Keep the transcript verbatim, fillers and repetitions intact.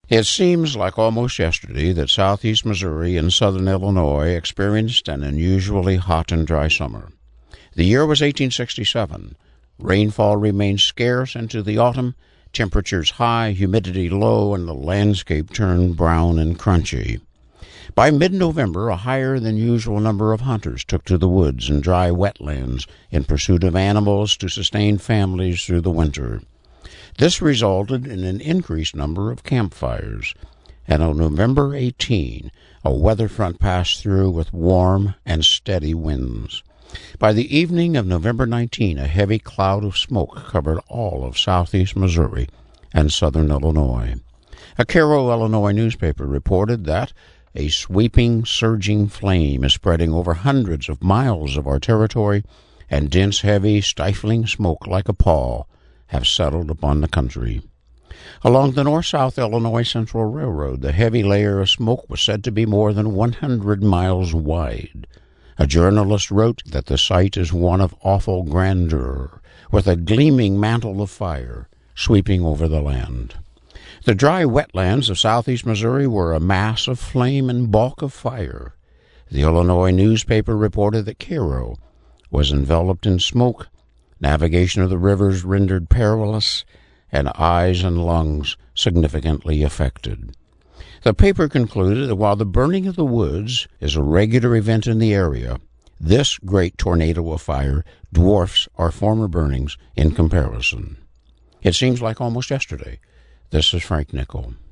It seems like almost yesterday that southeast Missouri and southern Illinois experienced an unusually hot and dry summer. The year was eighteen sixty-seven. Rainfall remained scarce into the autumn, temperatures high, humidity low, and the landscape turned brown and crunchy. By mid-November, a higher-than-usual number of hunters took to the woods and dry wetlands in pursuit of animals to sustain families through the winter. This resulted in an increased number of campfires, and on November eighteenth, a weather front passed through with warm and steady winds. By the evening of November nineteenth, a heavy cloud of smoke covered all of southeast Missouri and southern Illinois. A Cairo, Illinois newspaper reported that a sweeping, surging flame is spreading over hundreds of miles of our territory, and dense, heavy, stifling smoke like a pall have settled upon the country. Along the north-south Illinois Central Railroad, the heavy layer of smoke was said to be more than one hundred miles wide. A journalist wrote that the sight is one of awful grandeur, with a gleaming mantle of fire sweeping over the land. The dry wetlands of southeast Missouri were a mass of flame and bulk of fire. The Illinois newspaper reported that Cairo was enveloped in smoke, navigation of the rivers rendered perilous, and eyes and lungs significantly affected. The paper concluded that while the burning of the woods is a regular event in the area, this great tornado of fire dwarfs our former burnings in comparison. It seems like almost yesterday. This is Frank Nickel.